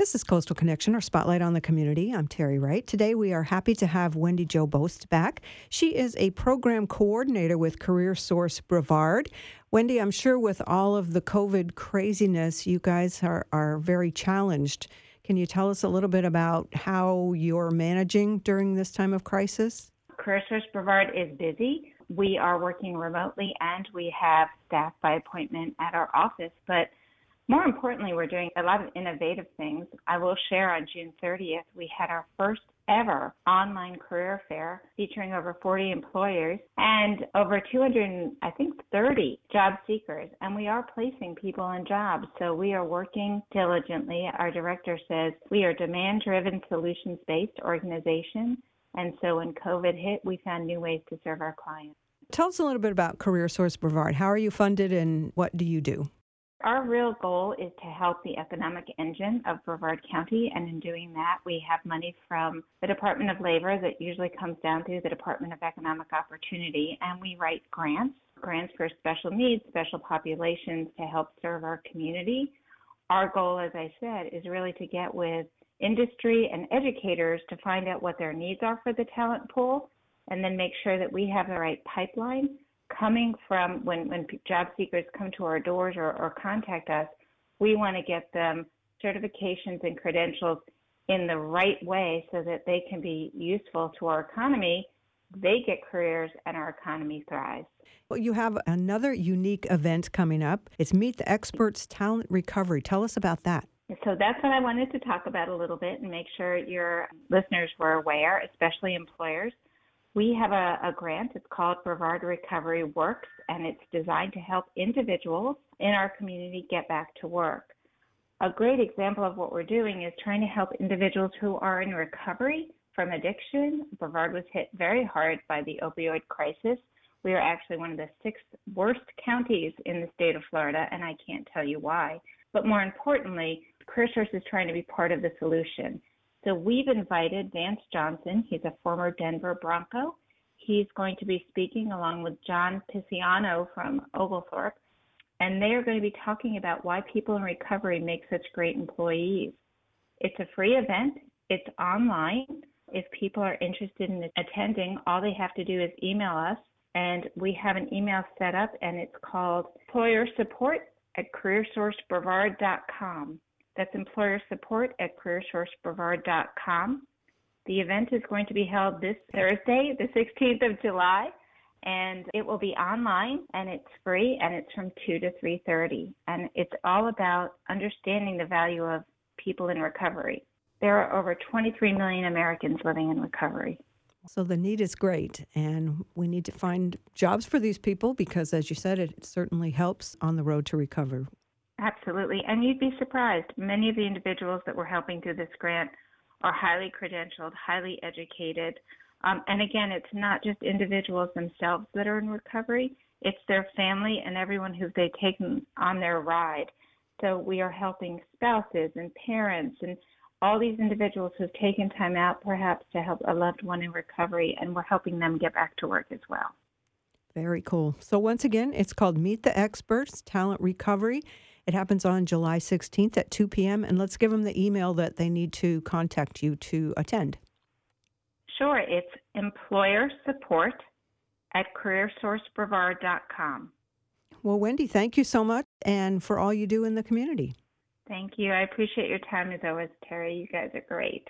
This is Coastal Connection, our spotlight on the community. I'm Terry Wright. Today we are happy to have Wendy Jo Bost back. She is a program coordinator with Career Source Brevard. Wendy, I'm sure with all of the COVID craziness, you guys are very challenged. Can you tell us a little bit about how you're managing during this time of crisis? Career Source Brevard is busy. We are working remotely and we have staff by appointment at our office, but more importantly, we're doing a lot of innovative things. I will share on June 30th, we had our first ever online career fair featuring over 40 employers and over 230 job seekers. And we are placing people in jobs. So we are working diligently. Our director says we are a demand-driven, solutions-based organization. And so when COVID hit, we found new ways to serve our clients. Tell us a little bit about Career Source Brevard. How are you funded and what do you do? Our real goal is to help the economic engine of Brevard County, and in doing that, we have money from the Department of Labor that usually comes down through the Department of Economic Opportunity, and we write grants for special needs, special populations to help serve our community. Our goal, as I said, is really to get with industry and educators to find out what their needs are for the talent pool, and then make sure that we have the right pipeline coming from when job seekers come to our doors or contact us. We want to get them certifications and credentials in the right way so that they can be useful to our economy. They get careers and our economy thrives. Well, you have another unique event coming up. It's Meet the Experts Talent Recovery. Tell us about that. So that's what I wanted to talk about a little bit and make sure your listeners were aware, especially employers. We have a grant. It's called Brevard Recovery Works, and it's designed to help individuals in our community get back to work. A great example of what we're doing is trying to help individuals who are in recovery from addiction. Brevard was hit very hard by the opioid crisis. We are actually one of the 6 worst counties in the state of Florida, and I can't tell you why. But more importantly, Career Source is trying to be part of the solution. So we've invited Vance Johnson. He's a former Denver Bronco. He's going to be speaking along with John Pisciano from Oglethorpe, and they are going to be talking about why people in recovery make such great employees. It's a free event. It's online. If people are interested in attending, all they have to do is email us, and we have an email set up, and it's called employersupport@careersourcebrevard.com. That's employer support at careersourcebrevard.com. The event is going to be held this Thursday, the 16th of July, and it will be online, and it's free, and it's from 2 to 3:30. And it's all about understanding the value of people in recovery. There are over 23 million Americans living in recovery. So the need is great, and we need to find jobs for these people because, as you said, it certainly helps on the road to recovery. Absolutely. And you'd be surprised. Many of the individuals that we're helping through this grant are highly credentialed, highly educated. And again, it's not just individuals themselves that are in recovery. It's their family and everyone who they've taken on their ride. So we are helping spouses and parents and all these individuals who've taken time out perhaps to help a loved one in recovery, and we're helping them get back to work as well. Very cool. So once again, it's called Meet the Experts Talent Recovery. It happens on July 16th at 2 p.m. And let's give them the email that they need to contact you to attend. Sure. It's employersupport@careersourcebrevard.com. Well, Wendy, thank you so much and for all you do in the community. Thank you. I appreciate your time as always, Terry. You guys are great.